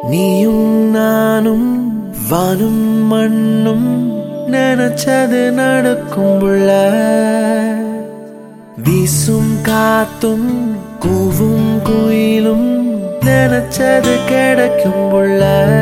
நீயும் நானும் வானும் மண்ணும் நினைச்சது நடக்கும் புள்ள. வீசும் காத்தும் கூவும் குயிலும் நினைச்சது கிடைக்கும் புள்ள.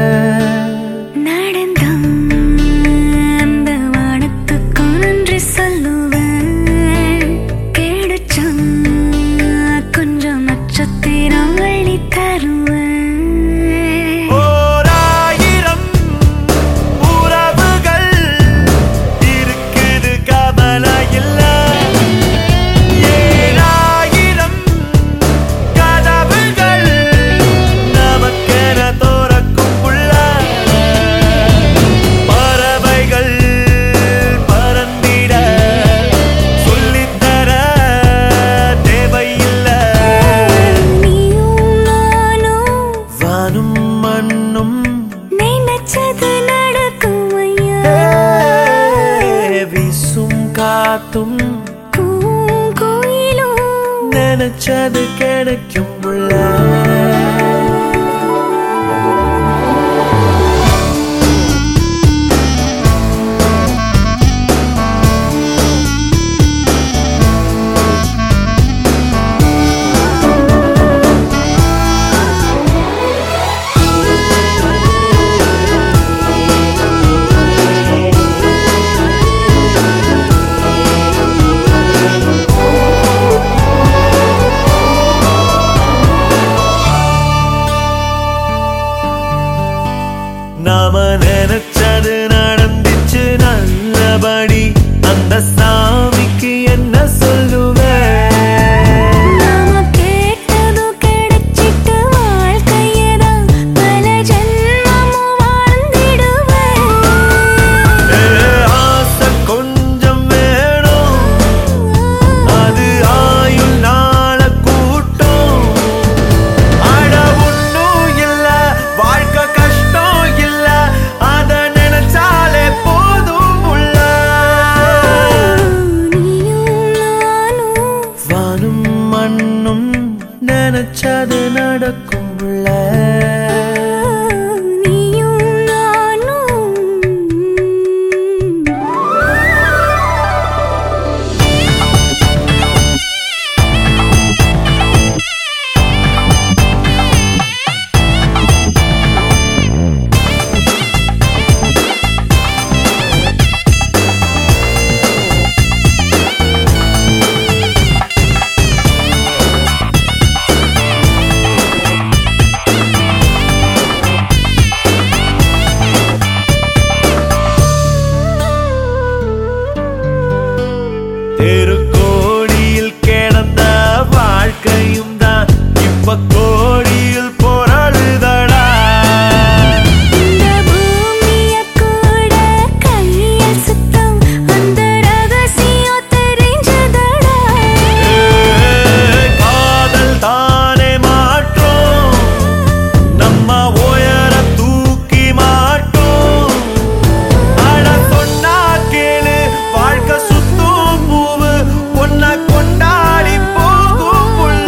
காத்தும் கோயிலும் நினைச்சது கிடைக்கும் புள்ள. நாம நினைச்சது நடந்துச்சு நல்லபடி. அந்த சாமிக்கு என்ன சொல்லுவேன்? நாம கேட்டதும் கிடைச்சிட்டு வாழ்க்கையதான் பல ஜென்மமும் வாழ்ந்திடுவேன். ஆசை கொஞ்சம் வேணும், அது ஆயுள் நாள கூட்டம். அட ஒன்னும் இல்ல வாழ்க்கை கஷ்டம், மண்ணும் நினைச்சது நடக்கும் புள்ள. நீயும் நானும் தெருக்கோடியில் கிடந்த வாழ்க்கையும் தான் இப்ப கோடியில் போராடுதடா. இந்த பூமிய கூட கையில் சுத்தம், அந்த ரகசியம் தெரிஞ்சதடா. காதல் தானே மாற்றோம், நம்ம உயர தூக்கி மாட்டோம். அட சொன்னா கேளு, வாழ்க்கை சுத்தும் பூவு ஒன்ன கொண்டாடி போகும் புள்ள.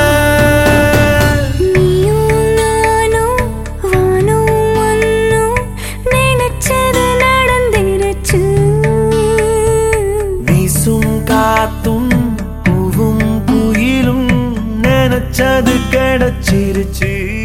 நீயும் நானும் வானும் மண்ணும் நினைச்சது நடந்துருச்சு. வீசும் காத்தும் பூவும் குயிலும் நினைச்சது கிடைச்சிருச்சு.